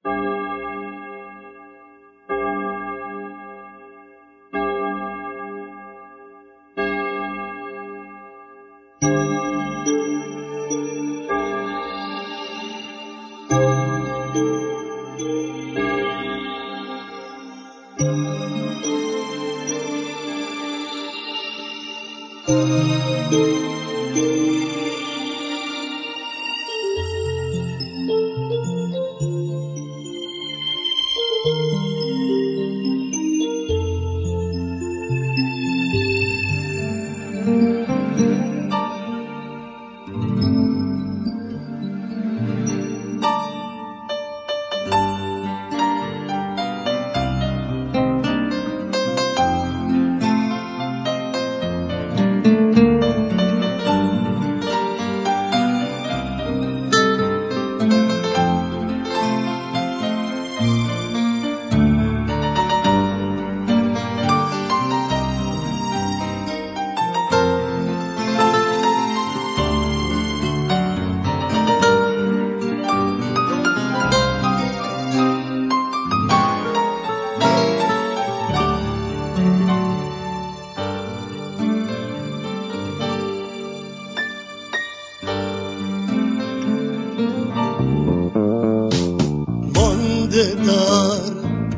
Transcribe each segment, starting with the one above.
در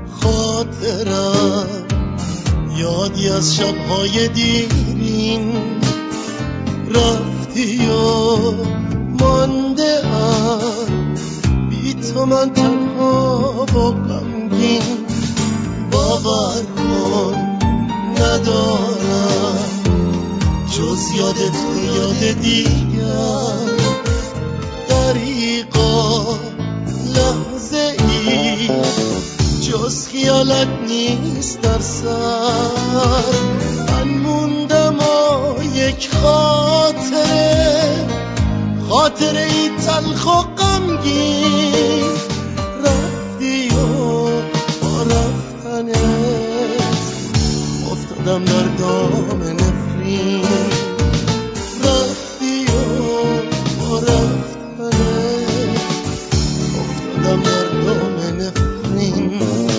خاطرم یادی از شب‌های دیرین، رفتی و مانده ام بی تو من تنها و غمگین. باور کن ندارم جز یاد تو یاد دیگر، دریقا لحظه ای جز خیالت نیست در سر. من موندم و یک خاطره ای تلخ و غمگین، رفتی و با رفتنت افتادم در دام نفرین. رفتی و با رفتنت افتادم در دام نفرین.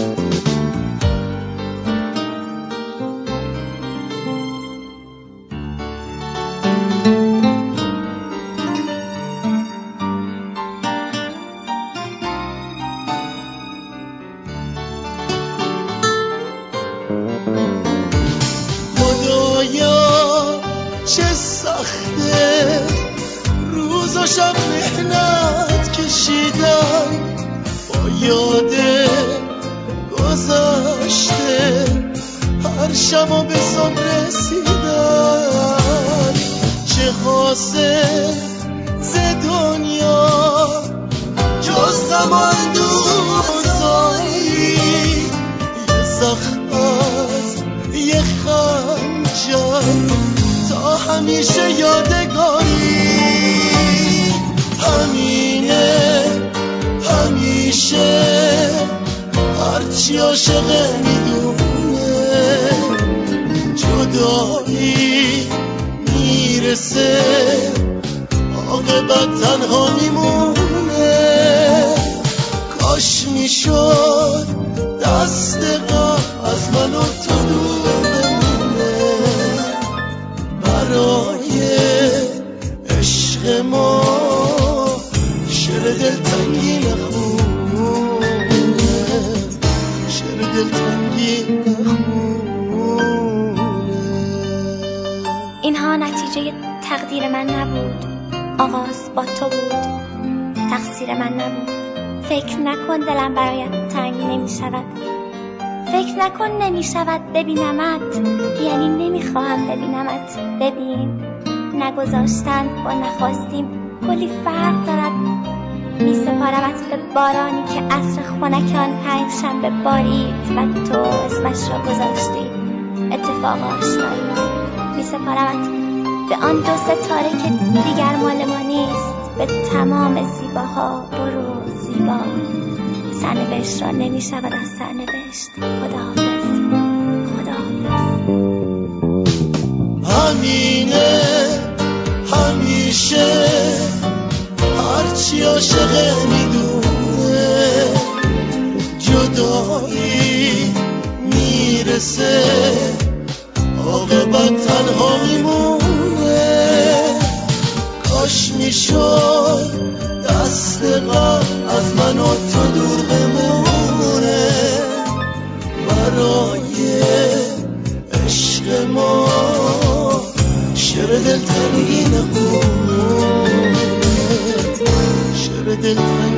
خدایا چه سخته روز و شب محنت کشیدن، با یاد گذشته هر شب و به صبح رسیدن. چه حاصل ز دنیا جز غم و اندوزایی، یه زخم از یه خنجر تا همیشه یادگاری. همینه همیشه هرچی عاشقه میدونه، جدایی میرسه عاقبت تنها میمونه. کاش میشد دست غم از من و تو دور بمونه، برای عشق ما شعر دلتنگی نخونه، شعر دلتنگی نخونه. اینها نتیجه تقدیر من نبود، آغاز با تو بود، تقصیر من نبود. فکر نکن دلم برایت تنگ نمی شود، فکر نکن نمی شود ببینمت، یعنی نمی خواهم ببینمت. ببین نگذاشتن با نخواستیم کلی فرق دارد. می سپارمت به بارانی که عصر خنک آن پنجشنبه بارید و تو اسمش را گذاشتی اتفاق آشنایی. می سپارمت به آن دو ستاره که دیگر مال ما نیست، به تمام زیباها. برو زیبا، سرنوشت را نمی شود از سرنوشت. خداحافظ، خداحافظ. همینه همیشه هرچی عاشقه میدونه، میرسه عاقبت تنها میمونه. کاش میشد دست غم از من و تو دور بمونه، برای عشق ما شعر دلتنگی نخونه، شعر دلتنگی